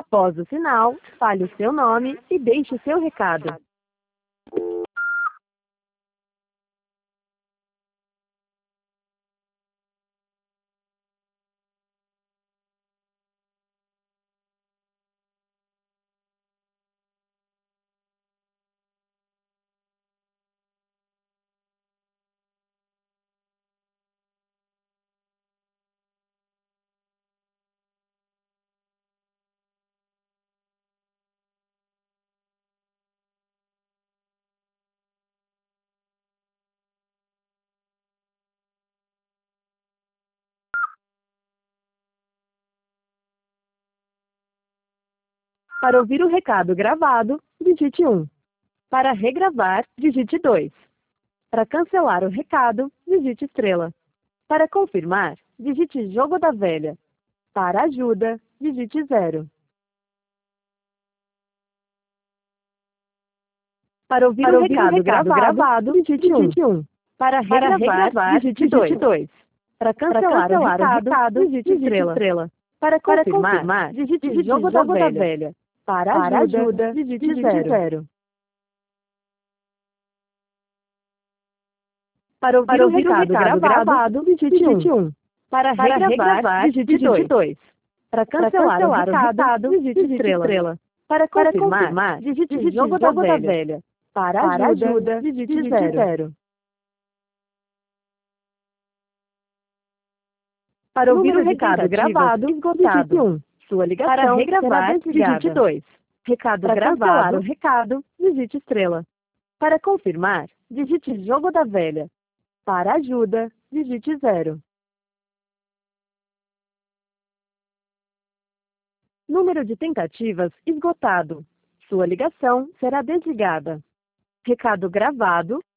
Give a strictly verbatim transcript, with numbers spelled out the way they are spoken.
Após o sinal, fale o seu nome e deixe o seu recado. Para ouvir o recado gravado, digite um. Para regravar, digite dois. Para cancelar o recado, digite estrela. Para confirmar, digite jogo da velha. Para ajuda, digite zero. Para ouvir, Para o, ouvir recado o recado gravado, gravado digite um. Para regravar, Para regravar digite dois. Para cancelar, Para cancelar o, recado, o recado, digite, digite estrela. estrela. Para confirmar, Para confirmar digite, digite jogo, jogo da, velha. da velha. Para, Para ajuda, ajuda, digite, digite zero. zero. Para ouvir, Para ouvir o, recado o recado gravado, gravado digite um. Para, Para regravar, regravar digite dois. Para cancelar, Para cancelar o recado, recado digite, digite estrela. estrela. Para confirmar, Para confirmar digite, digite jogo, jogo da, velha. da velha. Para, Para ajuda, ajuda digite, digite zero. zero. Para ouvir Número o recado gravado, digite um. Sua ligação Para regravar, digite dois. Recado Para gravado, cancelar o recado, digite estrela. Para confirmar, digite jogo da velha. Para ajuda, digite zero. Número de tentativas esgotado. Sua ligação será desligada. Recado gravado,